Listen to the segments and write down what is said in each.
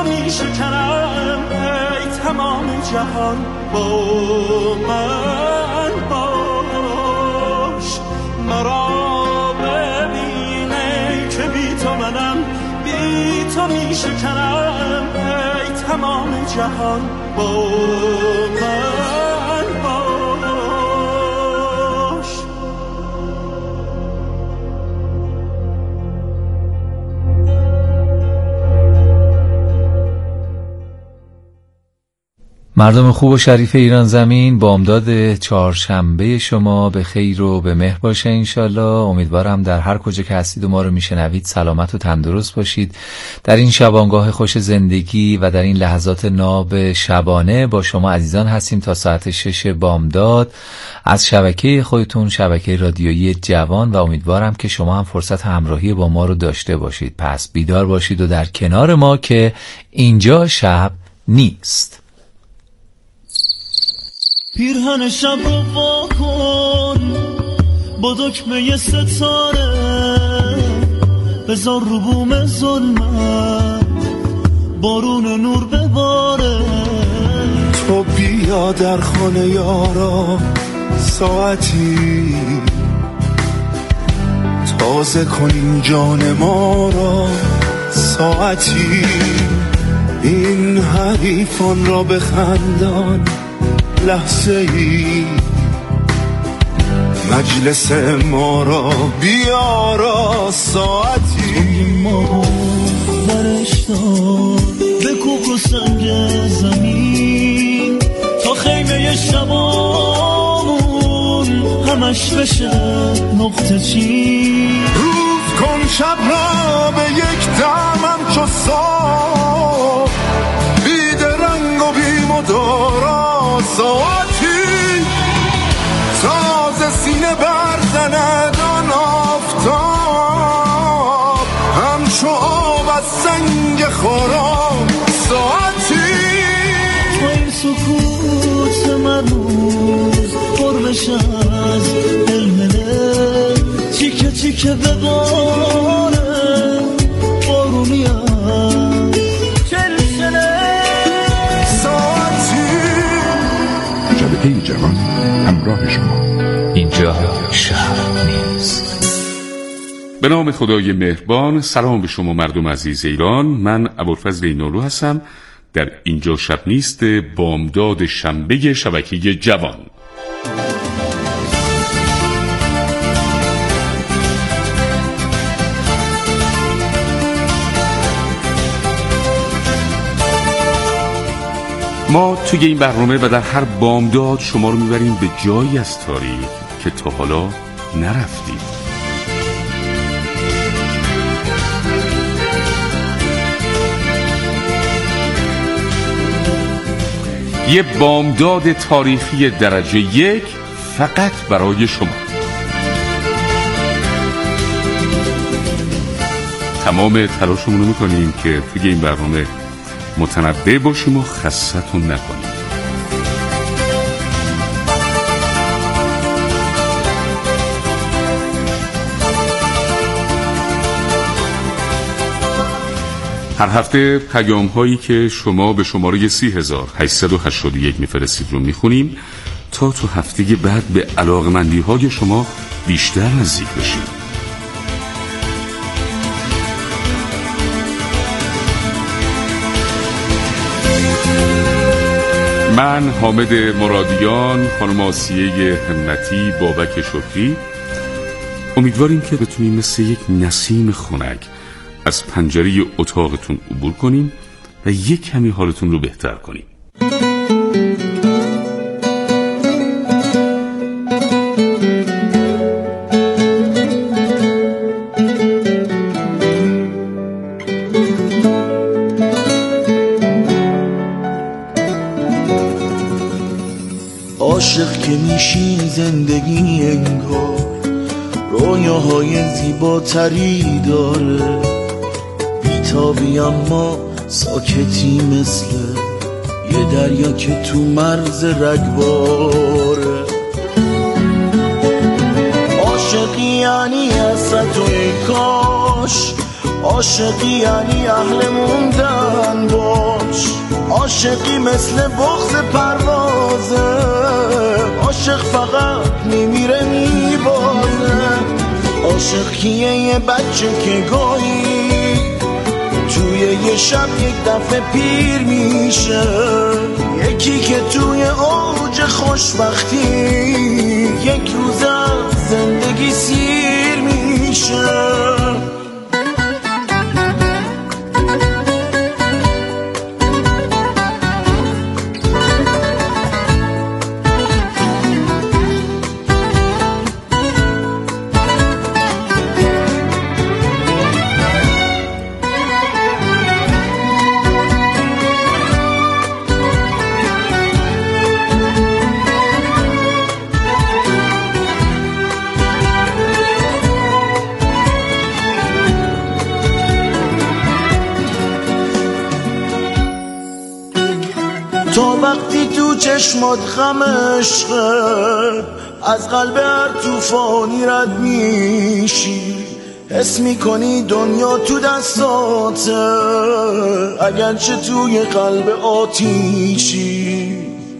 تو می شکنم ای تمام جهان با من باش مرا ببینه که بی تو منم بی تو می شکنم ای تمام جهان با من باش. مردم خوب و شریف ایران زمین، بامداد چهارشنبه شما به خیر و به مهر باشه انشالله. امیدوارم در هر کجا که هستید و ما رو میشنوید سلامت و تندرست باشید. در این شبانگاه خوش زندگی و در این لحظات ناب شبانه با شما عزیزان هستیم تا ساعت 6 بامداد از شبکه خودتون، شبکه رادیویی جوان، و امیدوارم که شما هم فرصت همراهی با ما رو داشته باشید. پس بیدار باشید و در کنار ما که اینجا شب نیست. پیرهن شب رو وا کن با دکمه ستاره بذار رو بوم ظلمت بارون نور بباره. تو بیا در خانه یارا ساعتی تازه کنیم جان ما را ساعتی. این حریفان را بخندان لحظه ای مجلس ما را بیارا ساعتی. ما برش دار بکوب رو سنگ زمین تا خیمه شبامون همش بشه نقطه چین. روز کن شب را به یک دمم چو صبح بید رنگ و بیم و دارا ساعتی تازه سینه برزند آن آفتاب همچو آب از سنگ خورام ساعتی. با این سکوت مرموز قربش از دلمله تیکه تیکه بباره بارونی از چلچله ساعتی. شبکه جوان همراه شما. اینجا شب نیست. به نام خدای مهربان. سلام به شما مردم عزیز ایران. من ابوالفضل اینالو هستم در اینجا شب نیست بامداد شنبه شبکه جوان. ما توی این برنامه و در هر بامداد شما رو میبریم به جایی از تاریخ که تا حالا نرفتید. یه بامداد تاریخی درجه 1 فقط برای شما. تمام تلاشمون رو میکنیم که توی این برنامه متنوع باشیم و خستتون نکنیم. هر هفته پیام هایی که شما به شماره 30881 میفرستید رو میخونیم تا تو هفته بعد به علاقمندی های شما بیشتر نزدیک بشیم. من حامد مرادیان، خانم آسیه همتی، بابک شکری امیدواریم که بتونیم مثل یک نسیم خنک از پنجره اتاقتون عبور کنیم و یک کمی حالتون رو بهتر کنیم. عاشق که میشی زندگی انگار رویاهای زیباتری داره، بیتابی اما ساکتی مثل یه دریا که تو مرز رگباره. عاشقی یعنی حسرت و کاش، عاشقی یعنی اهل موندن با عاشقی مثل بغض پروازه، عاشق فقط میمیره میبازه. عاشق کیه؟ یه بچه که گاهی توی یه شب یک دفعه پیر میشه، یکی که توی اوج خوشبختی یک روز از زندگی سیر میشه. تا وقتی تو چشمات غم عشقه، از قلب هر توفانی رد میشی، حس میکنی دنیا تو دستاته اگرچه توی قلب آتیشی.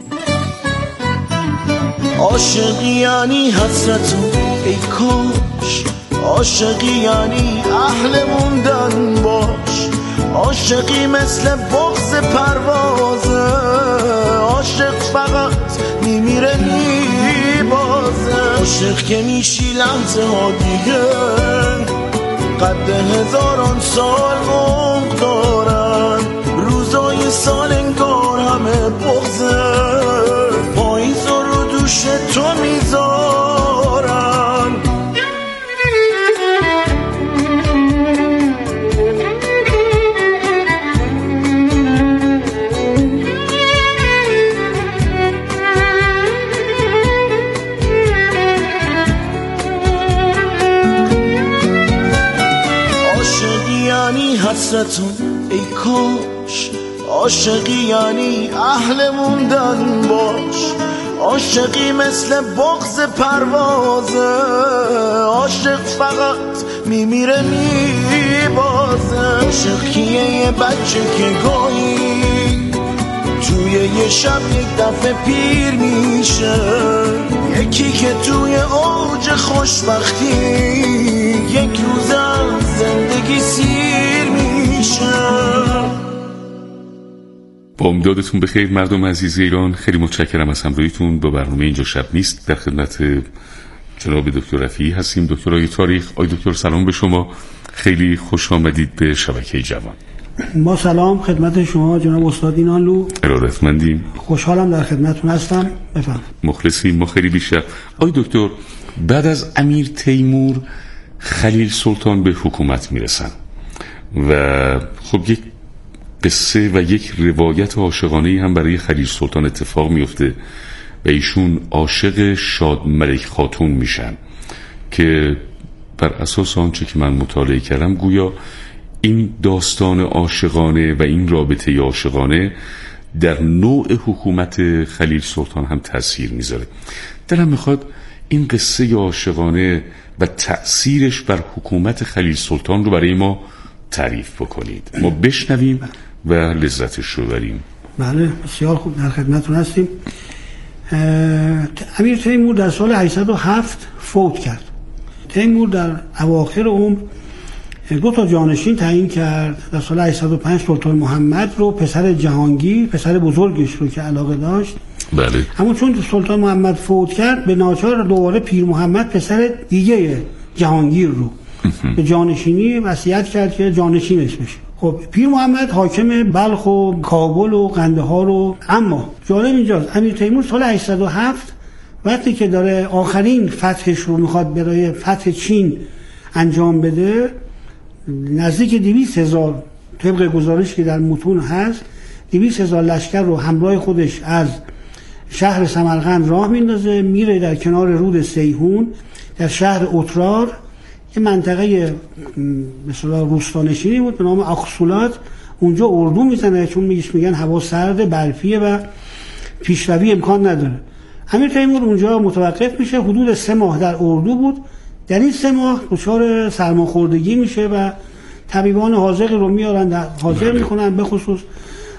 عاشقی یعنی حسرت ای کاش، عاشقی یعنی اهل موندن باش. عاشقی مثل بغض پروازه، عاشق فقط میمیره میبازه. عاشق که میشی لحظه ها دیگه قد هزاران سال عمق دارن، روزای سال انگار همه بغضه، پاییز رو دوش تو میذارن. حسرتون ای کاش، عاشقی یعنی اهل موندن باش. عاشقی مثل بغض پروازه، عاشق فقط میمیره میبازه. عاشق کیه؟ یه بچه که گاهی توی یه شب یک دفعه پیر میشه، یکی که توی اوج خوشبختی یک روز از زندگی سیر میشه. با امدادتون بخیر مردم عزیز ایران، خیلی متشکرم از همراهیتون با برنامه اینجا شب نیست. در خدمت جناب دکتر رفیعی هستیم، دکترای تاریخ. آقای دکتر سلام به شما، خیلی خوش آمدید به شبکه جوان. ما سلام خدمت شما جناب استاد اینانلو، ارادتمندیم، خوشحالم در خدمتتون هستم. بفرمایید. مخلصیم، ما خیلی بیشتر. آقای دکتر، بعد از امیر تیمور خلیل سلطان به حکومت میرسن و خب یک قصه و یک روایت عاشقانه‌ای هم برای خلیل سلطان اتفاق میفته و ایشون عاشق شادملک خاتون میشن که بر اساس آنچه که من مطالعه کردم گویا این داستان عاشقانه و این رابطه عاشقانه در نوع حکومت خلیل سلطان هم تأثیر میذاره. دلم میخواد این قصه عاشقانه و تأثیرش بر حکومت خلیل سلطان رو برای ما تعریف بکنید، ما بشنویم و لذتش رو بریم. بله بسیار خوب، در خدمتتون هستیم. امیر تیمور در سال 807 فوت کرد. تیمور در اواخر عمر 2 جانشین تعیین کرد. در سال 805 سلطان محمد رو پسر جهانگیر، پسر بزرگش رو که علاقه داشت. بله. اما چون سلطان محمد فوت کرد به ناچار دوباره پیر محمد پسر دیگه جهانگیر رو به جانشینی وصیت کرد که جانشینش بشه. خب پیر محمد حاکم بلخ و کابل و قندهار رو. اما جالب اینجاست امیر تیمور سال 807 وقتی که داره آخرین فتحش رو میخواد برای فتح چین انجام بده، نزدیک 200,000 طبق گزارش که در متون هست 200,000 لشکر رو همراه خودش از شهر سمرقند راه میندازه، میره در کنار رود سیهون در شهر اترار، یه منطقه مثلا روستانشینی بود به نام اخسولات، اونجا اردو میزنه چون میگن هوا سرد برفیه و پیشروی امکان نداره. امیر تیمور اونجا متوقف میشه، حدود 3 ماه در اردو بود. در این 3 ماه دچار سرماخوردگی میشه و طبیبان حاذق رو میارن حاضر میکنن، به خصوص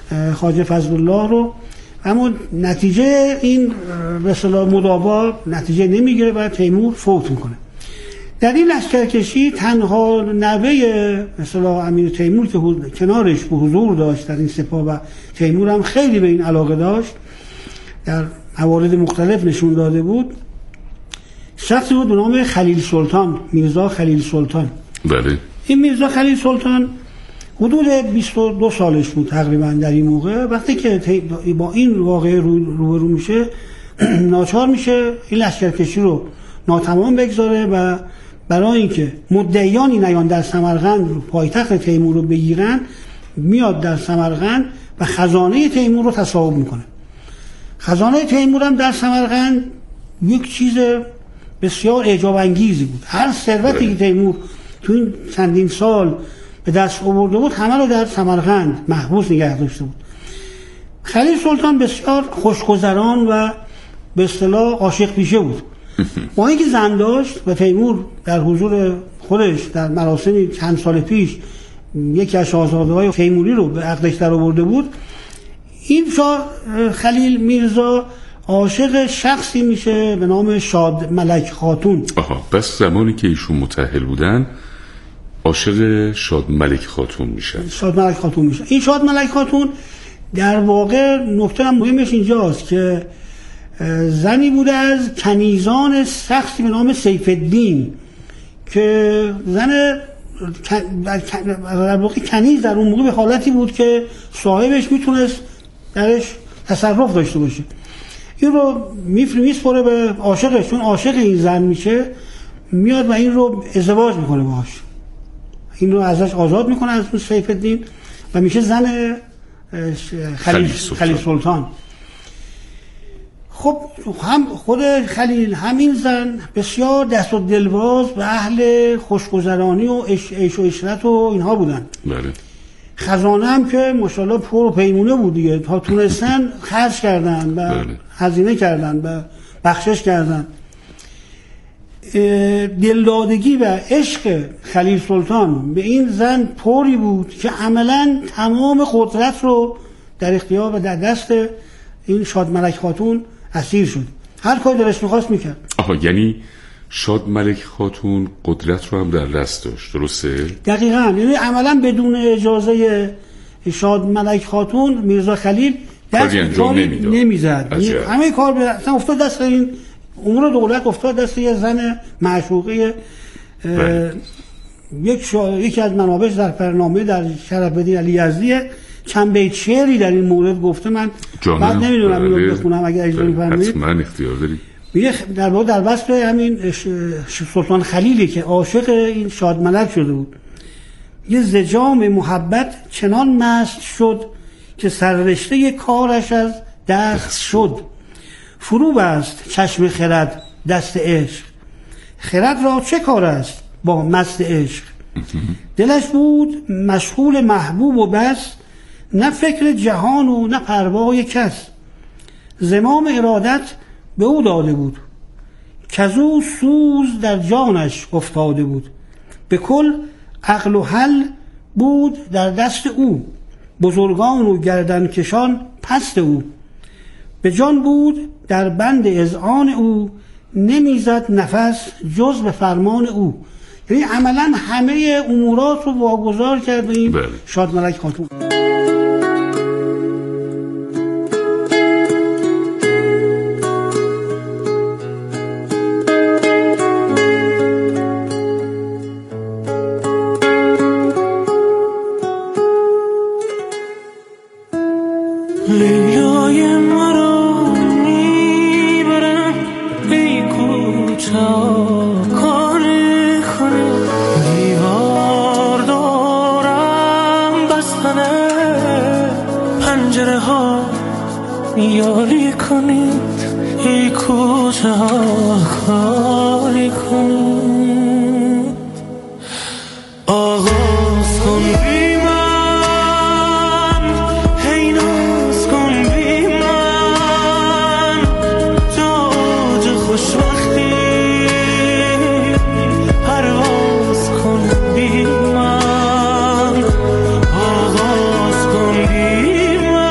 خواجه فضلالله رو، اما نتیجه این به اصطلاح مداوا نتیجه نمیگیره و تیمور فوت میکنه. در این لشکرکشی تنها نوه مثلا امیر تیمور که کنارش به حضور داشت در این سپاه و تیمور هم خیلی به این علاقه داشت، در موارد مختلف نشون داده بود، شخصی بود به نام خلیل سلطان، میرزا خلیل سلطان. بله. این میرزا خلیل سلطان حدود 22 سالش بود تقریبا در این موقع. وقتی که با این واقعه روبرو میشه ناچار میشه این لشکرکشی رو ناتمام بگذاره و برای اینکه مدعیانی نیان در سمرقند پایتخت تیمور رو بگیرن، میاد در سمرقند و خزانه تیمور رو تصاحب میکنه. خزانه تیمور هم در سمرقند یک چیز بسیار اعجاب انگیزی بود. هر ثروتی که تیمور تو این چندین سال به دست آورده بود همه رو در سمرقند محبوس نگه داشته بود. خلیل سلطان بسیار خوشگذران و به اصطلاح عاشق پیشه بود. با اینکه زن داشت و تیمور در حضور خودش در مراسمی چند سال پیش یکی از شاهزاده‌های تیموری رو به عقدش در آورده بود، این شاه خلیل میرزا عاشق شخصی میشه به نام شاد ملک خاتون. بس زمانی که ایشون متأهل بودن عاشق شاد ملک خاتون میشن. شاد ملک خاتون میشه. این شاد ملک خاتون در واقع نکته مهمش اینجاست که زنی بوده از کنیزان شخصی به نام سیف الدین که زن در واقع کنیز در اون موقع به حالتی بود که صاحبش میتونست درش تصرف داشته باشه. این رو میسپره به عاشقش، چون عاشق این زن میشه میاد و این رو ازدواج میکنه باهاش، این رو ازش آزاد میکنه از اون سیف الدین و میشه زن خلیل سلطان. خب هم خود خلیل همین زن بسیار دست و دلواز و اهل خوشگذرانی و عیش و عشرت و اینها بودن. بله. خزانه هم که ماشاءالله پر و پیمونه بود دیگه، تا تونستن خرج کردن و بله. هزینه کردن و بخشش کردن. دلدادگی و عشق خلیل سلطان به این زن پری بود که عملا تمام قدرت رو در اختیار و در دست این شاد ملک خاتون اسیر شد. هر کاری دلش می‌خواست میکرد. یعنی شاد ملک خاتون قدرت رو هم در دست داشت، درسته؟ دقیقاً. یعنی عملا بدون اجازه شاد ملک خاتون میرزا خلیل دست کاری نمیزد. همه کار اصلا افتاد دست این امور دولت، افتاد دست یه زن معشوقه. یکی از منابع در برنامه در شرف الدین علی یزدی چند بیت شعری در این مورد گفته، من بعد نمیدونم اینو بخونم اگر اجازه می‌فرمایید. حتما اختیار دارید. در وصف همین سلطان خلیلی که عاشق این شاد ملک شده بود، یه زجام محبت چنان مست شد که سررشته کارش از دست شد. فرو بست چشم خرد دست عشق، خرد را چه کار است با مست عشق. دلش بود مشغول محبوب و بس، نه فکر جهان و نه پروای کس. زمام ارادت به او داده بود، کزو سوز در جانش افتاده بود. به کل عقل و حل بود در دست او، بزرگان و گردنکشان پست او. به جان بود در بند اذعان او، نمیزد نفس جز به فرمان او. یعنی عملا همه امورات رو واگذار کرد به این شاد ملک خاتون. لیلای مرا میبرم ای کوچا کاری کنم، دیوار دارم بستنه، پنجره ها یاری کنید ای کوچا کاری کنید. آغاز کن بی من، هی ناز کن بی من، تاج خوشبختی پرواز کن بی من. آغاز کن بی من،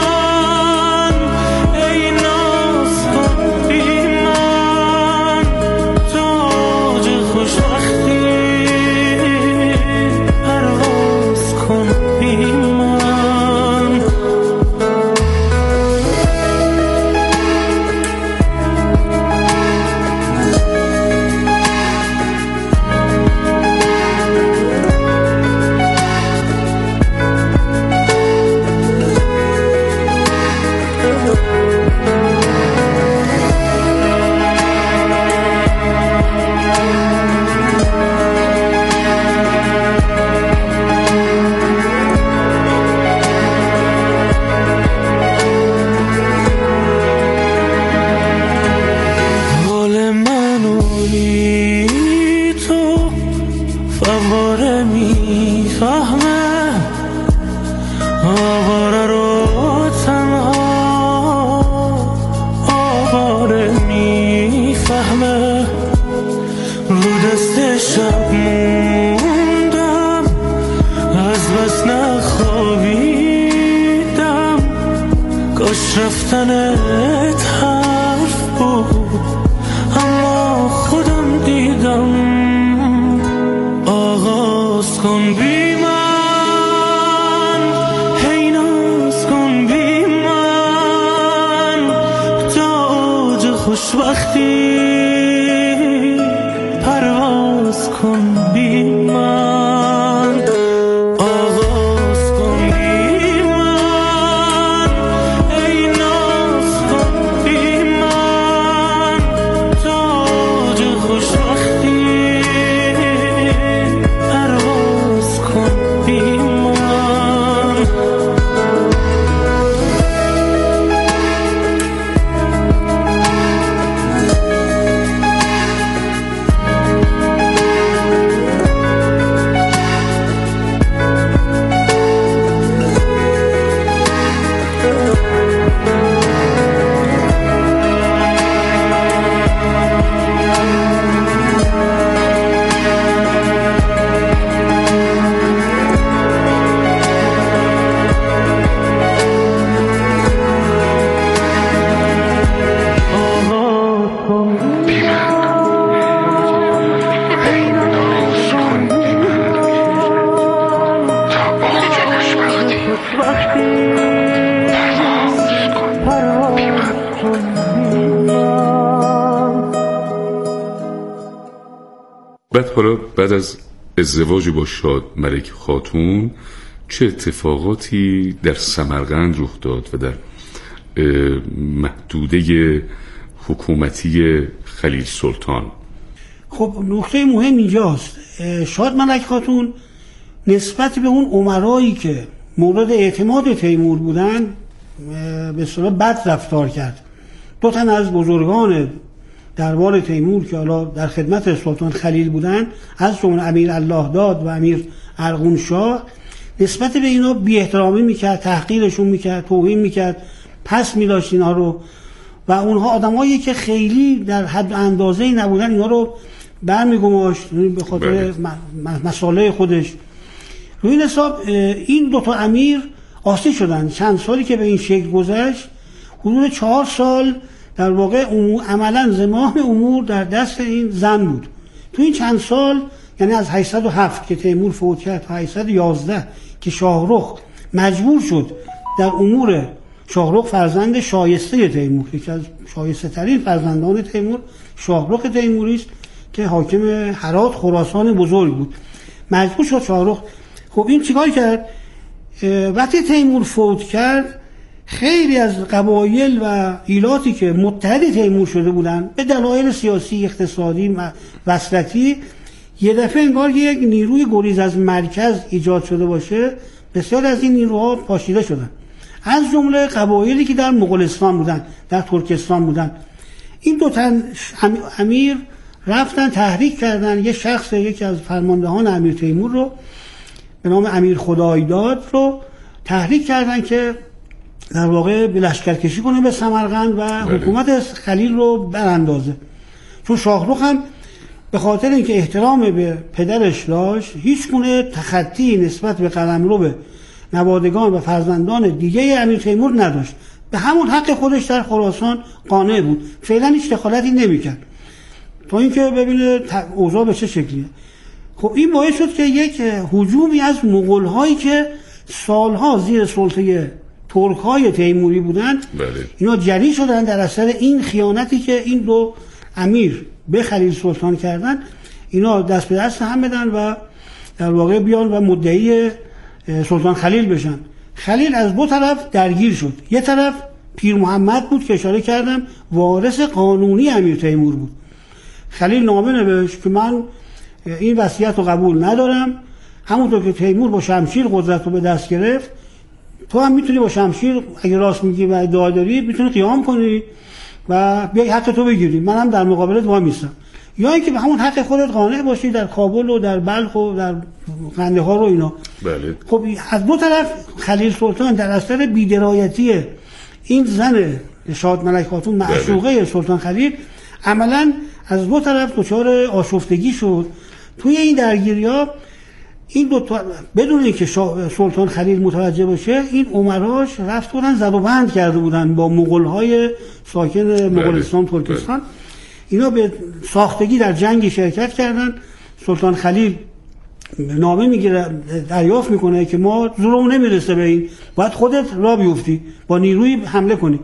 پیش رفتنت حرف بود، اما خودم دیدم. آغاز کن بی من، هی ناز کن بی من، تا اوج خوشبختی پرواز کن بی من. آغاز کن بی من، ای ناز کن بی من، تا اوج خوشبختی پرواز کن بی من. حالا بعد از ازدواج با شاد ملک خاتون چه اتفاقاتی در سمرقند رخ داد و در محدوده حکومتی خلیل سلطان؟ خب نکته مهم اینجاست. شاد ملک خاتون نسبت به اون امرایی که مورد اعتماد تیمور بودن به اصطلاح بد رفتار کرد. دو تن از بزرگان دربار تیمور که حالا در خدمت سلطان خلیل بودن، از جمله امیر الله داد و امیر ارغون شاه، نسبت به اینا بی احترامی میکرد، تحقیرشون میکرد، توهین میکرد، پس میداشت اینا رو. و اونها آدمایی که خیلی در حد اندازه‌ای نبودن اینا رو برمیگماشت به خاطر مسائل خودش. روی این حساب این دوتا امیر آسیب شدن. چند سالی که به این شکل گذشت، حدود 4 سال در واقع عملا زمام امور در دست این زن بود. تو این چند سال، یعنی از 807 که تیمور فوت کرد تا 811 که شاهرخ مجبور شد در امور، شاهرخ فرزند شایسته تیمور، یکی از شایسته ترین فرزندان تیمور شاهرخ تیموری است که حاکم هرات خراسان بزرگ بود، مجبور شد شاهرخ. خب این چیکار کرد؟ وقتی تیمور فوت کرد، خیلی از قبایل و ایلاتی که متحد تیمور شده بودن به دلایل سیاسی، اقتصادی، وصلتی، یه دفعه انگار یک نیروی گریز از مرکز ایجاد شده باشه. بسیار از این نیروها پاشیده شدن، از جمله قبایلی که در مغولستان بودن، در ترکستان بودن. این دو تن امیر رفتن تحریک کردن یه شخص، یکی از فرماندهان امیر تیمور رو به نام امیر خدایداد رو تحریک کردن که در واقع به لشکرکشی کنه به سمرقند و حکومت خلیل رو براندازه. چون شاهرخ هم به خاطر اینکه احترام به پدرش داشت، هیچ گونه تخطی نسبت به قلمرو به نوادگان و فرزندان دیگه امیر تیمور نداشت. به همون حق خودش در خراسان قانع بود، فعلا هیچ دخالتی نمی‌کرد تا اینکه ببینه اوضاع به چه شکلیه. خب این باعث شد که یک هجومی از مغول‌هایی که سالها زیر سلطه ترک‌های تیموری بودن، اینا جری شدن در اثر این خیانتی که این دو امیر به خلیل سلطان کردن. اینا دست به دست هم بدن و در واقع بیان و مدعی سلطان خلیل بشن. خلیل از دو طرف درگیر شد. یه طرف پیر محمد بود که اشاره کردم وارث قانونی امیر تیمور بود. خلیل نامه نوشت که من این وصیت رو قبول ندارم، همونطور که تیمور با شمشیر قدرت رو به دست گرفت، تو هم میتونی با شمشیر اگه راست میگی و ادعا داری میتونی قیام کنی و بیای حق تو بگیری، من هم در مقابلت وای میستم. یا اینکه به همون حق خودت قانع باشی در کابل و در بلخ و در قندهار و اینا. بله. خب از دو طرف خلیل سلطان در اثر بی‌درایتی این زن شاد ملک خاتون معشوقه سلطان خلیل عملاً از دو طرف دچار آشفتگی شد. توی این درگیری‌ها این دو تا بدون اینکه سلطان خلیل متوجه باشه، این امراش رفت بودن زد و بند کرده بودن با مغول‌های ساکن مغولستان ترکستان. اینا به ساختگی در جنگی شرکت کردن. سلطان خلیل نامه میگیره، دریافت میکنه که ما زورمون نمیرسه به این، باید خودت را بیفتی با نیروی حمله کنی.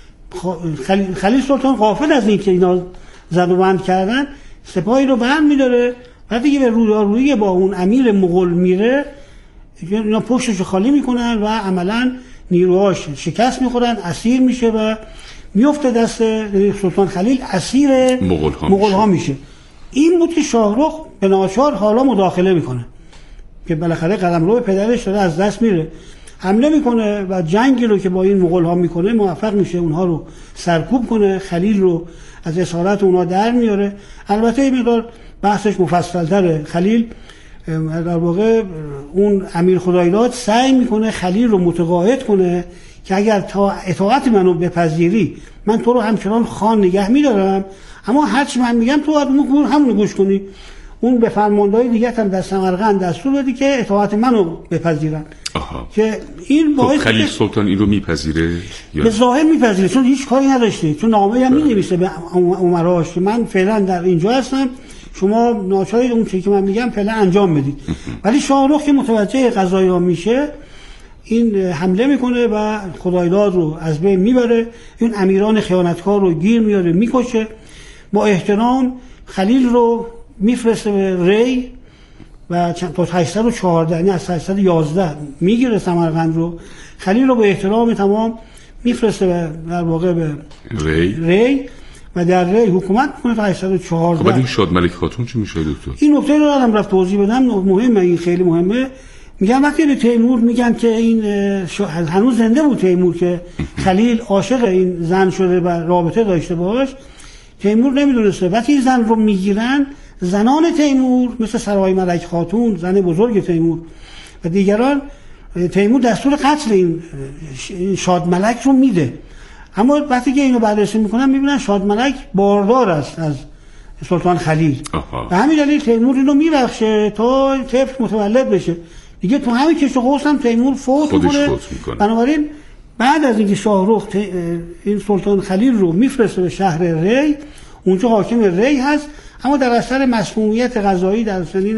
خلیل سلطان غافل از این که اینا زد و بند کردن، سپاهی رو بند میداره. بعد دیگه به رویارویی با اون امیر مغول میره، اینا پشتش خالی میکنن و عملا نیروهاش شکست میخورن، اسیر میشه و میفته دست سلطان خلیل، اسیر مغول‌ها میشه. این بود که شاهرخ به ناچار حالا مداخله میکنه که بالاخره قلمرو پدرش داره از دست میره، حمله میکنه و جنگی رو که با این مغول‌ها میکنه موفق میشه اونها رو سرکوب کنه، خلیل رو از اسارت اونها در میاره. البته این مقدار بحثش مفصل‌تره. خلیل در واقع اون امیر خدایداد سعی میکنه خلیل رو متقاعد کنه که اگر تا اطاعت منو بپذیری من تو رو همچنان خان نگه میدارم، اما هرچی من میگم تو باید همونو گوش کنی. اون به فرماندهای دیگه هم در سمرقند دستور دادی که اطاعت منو بپذیرن. که این باعث خلیل سلطان این رو میپذیره؟ به ظاهر میپذیره، چون هیچ کاری نداشته، چون نامه هم مینویسه به امراش که من فعلا در اینجا هستم، شما ناچارید اون چیزی که من میگم فعلا انجام بدید. ولی شاهرخ که متوجه قضایی ها میشه، این حمله میکنه و خدایداد رو از بین میبره، این امیران خیانتکار رو گیر میاره میکشه. با احترام خلیل رو میفرسته به ری و تا 814 یعنی از 811 میگیره سمرقند رو. خلیل رو به احترام تمام میفرسته در واقع به ری و در ری حکومت میکنه تا 814. بعد این شادملک خاتون چی میشه دکتر؟ این نکته رو دارم رفت توضیح بدم، مهمه، این خیلی مهمه. میگن وقتی به تیمور میگن که این هنوز زنده بود تیمور که خلیل عاشق این زن شده و رابطه داشته باش، تیمور نمیدونسته. وقتی این زن رو میگیرن، زنان تیمور مثل سرای ملک خاتون زن بزرگ تیمور و دیگران، تیمور دستور قتل این شادملک رو میده. اما وقتی که اینو بررسی میکنن میبینن شادملک باردار است از سلطان خلیل و همین دلیل تیمور اینو میبخشه تا طفل متولد بشه. دیگه تو همین کشت و قوس هم تیمور فوت میکنه. بنابراین بعد از اینکه شاهرخ این سلطان خلیل رو میفرسته به شهر ری، اونجا حاکم ری هست، اما در اثر مسمومیت غذایی در سنین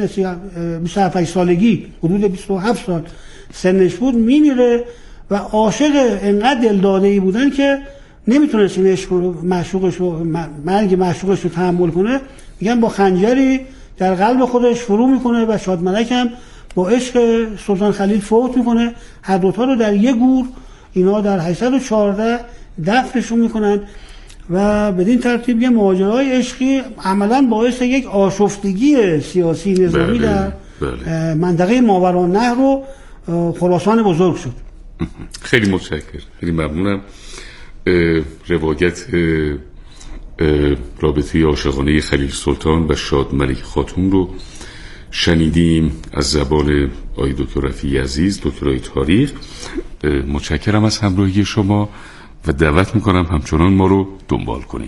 27 سالگی، حدود 27 سال سنش بود، میمیره و عاشق انقدر دلداده‌ای بودن که نمیتونست این عشق رو مرگ معشوقش رو تحمل کنه. میگن با خنجری در قلب خودش فرو میکنه و شادملک هم با عشق سلطان خلیل فوت میکنه. هر دوتا رو در یک گور اینا در 814 دفنشون میکنن و بدین ترتیب یه ماجرای عشقی عملا باعث یک آشفتگی سیاسی نظامی در منطقه ماورالنهر و خراسان بزرگ شد. خیلی متشکرم، خیلی ممنونم. روایت رابطه عاشقانه خلیل سلطان و شادملک خاتون رو شنیدیم از زبان آقای دکتر رفیعی عزیز، دکترای تاریخ. متشکرم از همراهی شما و دعوت میکنم همچنان ما رو دنبال کنید.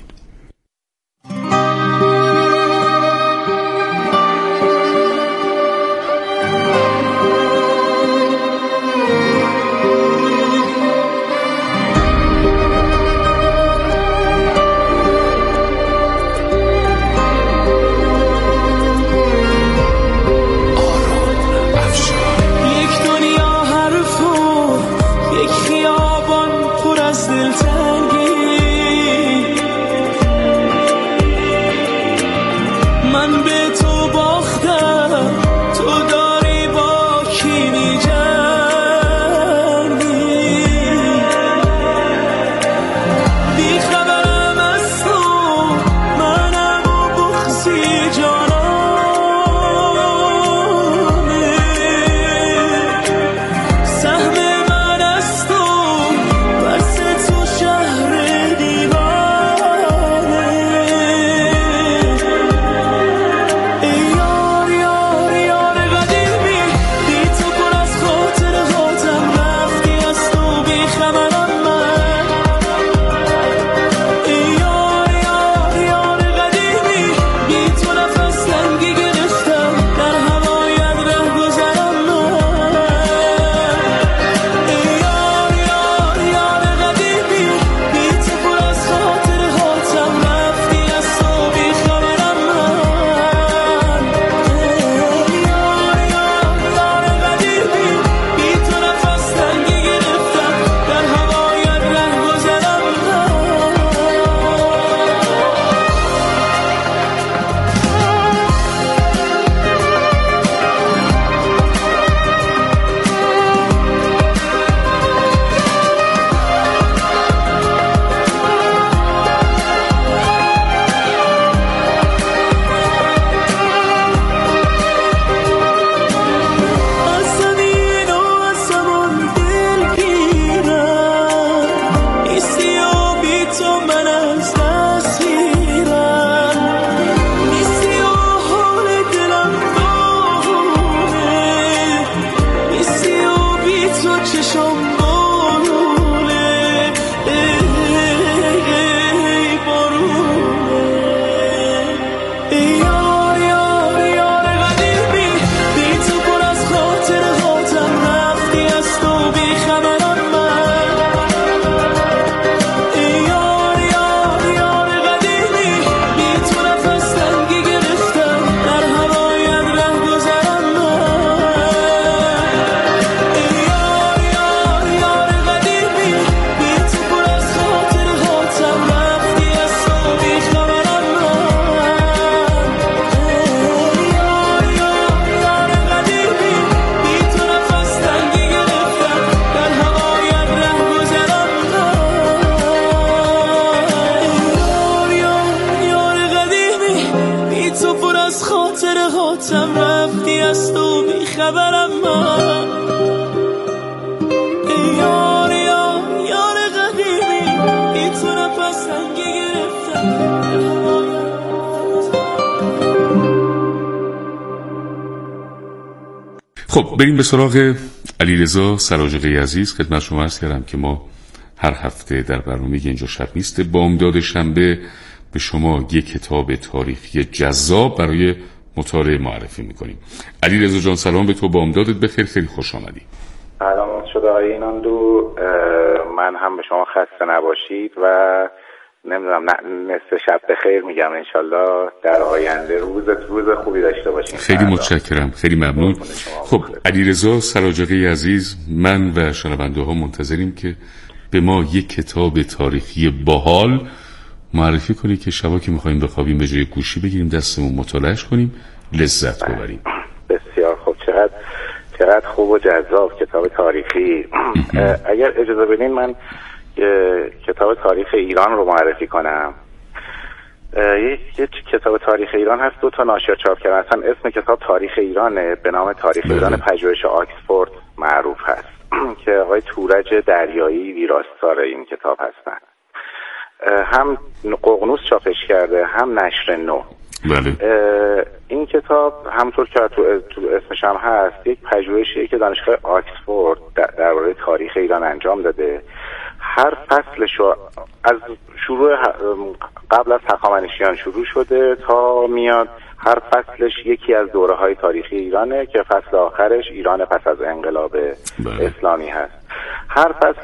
خطم رفتی از تو بیخبرم من یار یار قدیمی این تو نفس تنگی گرفتم. خب بریم به سراغ علیرضا سراجقی عزیز. خدمت شما عرض کردم که ما هر هفته در برنامه اینجا شب نیست بامداد شنبه به شما یک کتاب تاریخی جذاب برای مطالعه معرفی میکنیم. علیرضا جان سلام به تو، بامدادت بخیر، خیلی خوش آمدی. سلام شده آقای ایناندو، من هم به شما خسته نباشید و نمیدونم نصف شب بخیر میگم، انشالله در آینده روز خوبی داشته باشیم. خیلی متشکرم، خیلی ممنون. خب علیرضا سراجقی عزیز، من و شنونده ها منتظریم که به ما یک کتاب تاریخی باحال معرفی کنی که شبا که میخواییم بخوابیم به جای گوشی بگیریم دستمون مطالعهش کنیم، لذت ببریم. بسیار خوب، چقدر خوب و جذاب کتاب تاریخی. اگر اجازه بدین من کتاب تاریخ ایران رو معرفی کنم. یک کتاب تاریخ ایران هست، 2 تا ناشر چاپ کردن. اصلا اسم کتاب تاریخ ایرانه، به نام تاریخ ایران پژوهش آکسفورد معروف هست که آقای تورج دریایی ویراستار این کتاب هستن. هم ققنوس چاپش کرده هم نشر نو. بله. این کتاب همونطور که تو اسمش هم هست یک پژوهشیه که دانشگاه آکسفورد درباره تاریخ ایران انجام داده. هر فصلش از شروع قبل از هخامنشیان شروع شده تا میاد، هر فصلش یکی از دوره‌های تاریخی ایرانه که فصل آخرش ایران پس از انقلاب اسلامی هست. هر فصل